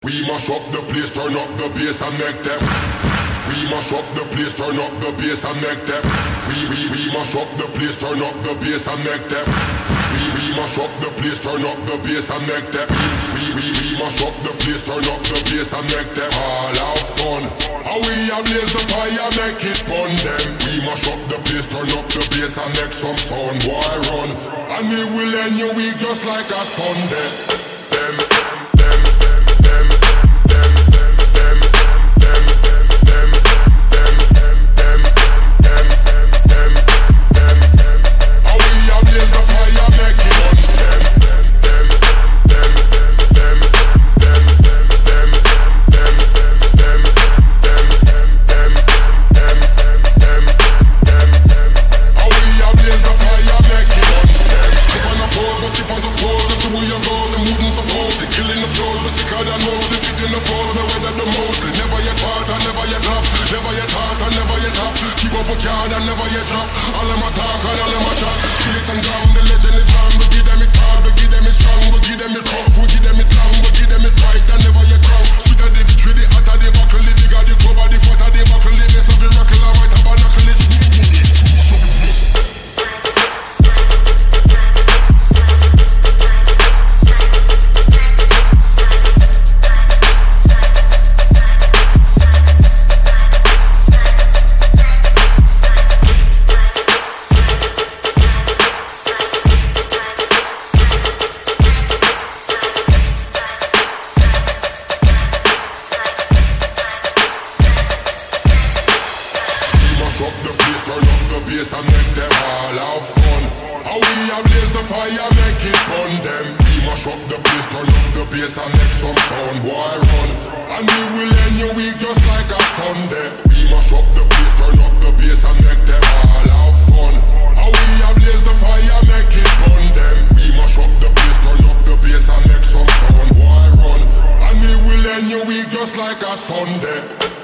We mash up the place, turn up the bass and make them. We mash up the place, turn up the bass and make them. We mash up the place, turn up the bass and make them. We mash up the place, turn up the bass and make them. We mash up the place, turn up the bass and make them all have fun. How we ablaze the fire, make it burn them. We mash up the place, turn up the bass and make some sound, boy run. And we will end your week just like a Sunday. Them. Killing the flows, but sicker than most. If it in the flows, no weather the most. Never yet hard and never yet up. Never yet hard and never yet up. Keep up a card and never yet drop. All of my talk and all of my chat. Felix and Drum, the legend is on. We give them it hard, we give them it strong. We give them it rough, we give them it long. We give them it right and never yet wrong. Sweeter the victory, the hotter the buckle. The bigger the club, the fatter the buckle. The best of the rockle, the right tabernacle is up the place, turn up the bass and make them all have fun. How we ablaze the fire, make it burn them. We mash up the place, turn up the bass and make some sound, boy run. And we will end your week just like a Sunday. We mash up the place, turn up the bass and make them all have fun. How we ablaze the fire, make it burn them. We mash up the place, turn up the bass and make some sound, boy run. And we will end your week just like a Sunday.